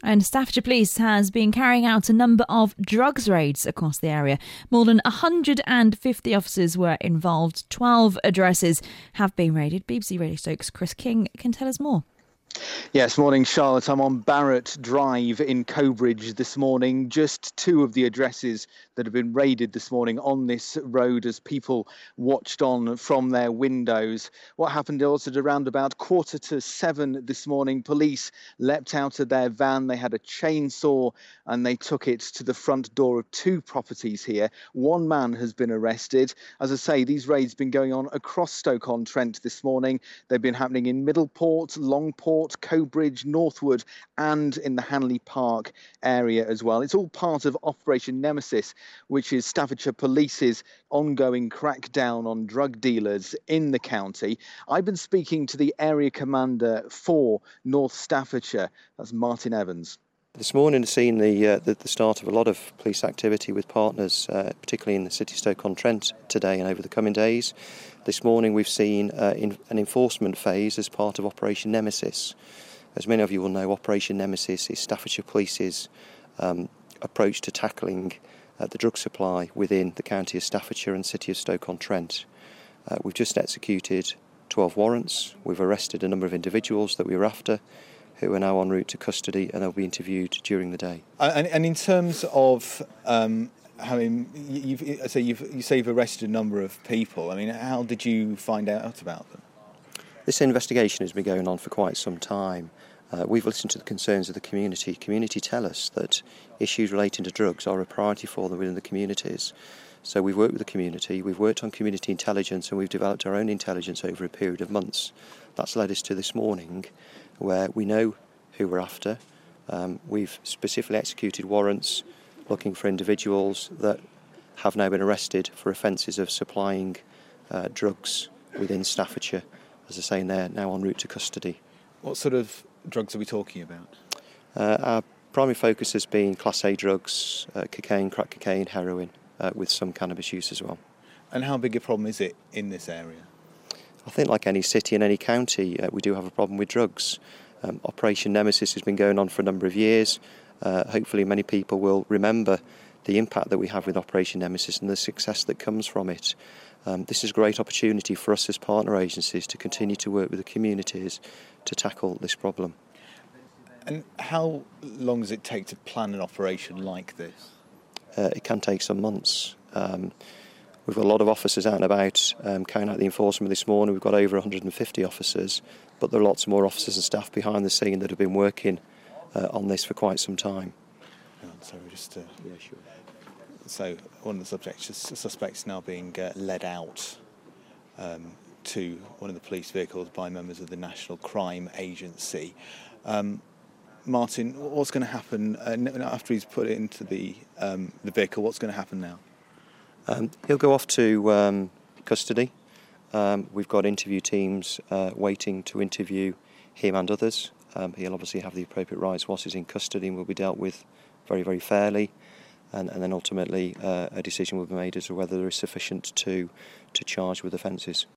And Staffordshire Police has been carrying out a number of drugs raids across the area. More than 150 officers were involved. 12 addresses have been raided. BBC Radio Stoke's Chris King can tell us more. Yes, morning, Charlotte. I'm on Barrett Drive in Coatbridge this morning. Just two of the addresses that have been raided this morning on this road as people watched on from their windows. What happened also at around about 6:45 this morning, police leapt out of their van. They had a chainsaw and they took it to the front door of two properties here. One man has been arrested. As I say, these raids have been going on across Stoke-on-Trent this morning. They've been happening in Middleport, Longport, Coatbridge, Northwood and in the Hanley Park area as well. It's all part of Operation Nemesis, which is Staffordshire Police's ongoing crackdown on drug dealers in the county. I've been speaking to the area commander for North Staffordshire. That's Martin Evans. This morning has seen the start of a lot of police activity with partners, particularly in the city of Stoke-on-Trent today and over the coming days. This morning we've seen an enforcement phase as part of Operation Nemesis. As many of you will know, Operation Nemesis is Staffordshire Police's approach to tackling the drug supply within the county of Staffordshire and city of Stoke-on-Trent. We've just executed 12 warrants. We've arrested a number of individuals that we were after, who are now en route to custody, and they'll be interviewed during the day. And in terms of you say you've arrested a number of people. I mean, how did you find out about them? This investigation has been going on for quite some time. We've listened to the concerns of the community. Community tell us that issues relating to drugs are a priority for them within the communities. So we've worked with the community, we've worked on community intelligence, and we've developed our own intelligence over a period of months. That's led us to this morning, where we know who we're after. We've specifically executed warrants looking for individuals that have now been arrested for offences of supplying drugs within Staffordshire. As I say, they're now en route to custody. What sort of drugs are we talking about? Our primary focus has been Class A drugs, cocaine, crack cocaine, heroin, with some cannabis use as well. And how big a problem is it in this area? I think like any city and any county, we do have a problem with drugs. Operation Nemesis has been going on for a number of years. Hopefully many people will remember the impact that we have with Operation Nemesis and the success that comes from it. This is a great opportunity for us as partner agencies to continue to work with the communities to tackle this problem. And how long does it take to plan an operation like this? It can take some months. We've got a lot of officers out and about carrying out the enforcement this morning. We've got over 150 officers, but there are lots more officers and staff behind the scene that have been working on this for quite some time. So one of the suspects now being led out to one of the police vehicles by members of the National Crime Agency. Martin, what's going to happen after he's put it into the vehicle? What's going to happen now? He'll go off to custody. We've got interview teams waiting to interview him and others. He'll obviously have the appropriate rights whilst he's in custody and will be dealt with very, very fairly. And then ultimately a decision will be made as to whether there is sufficient to charge with offences.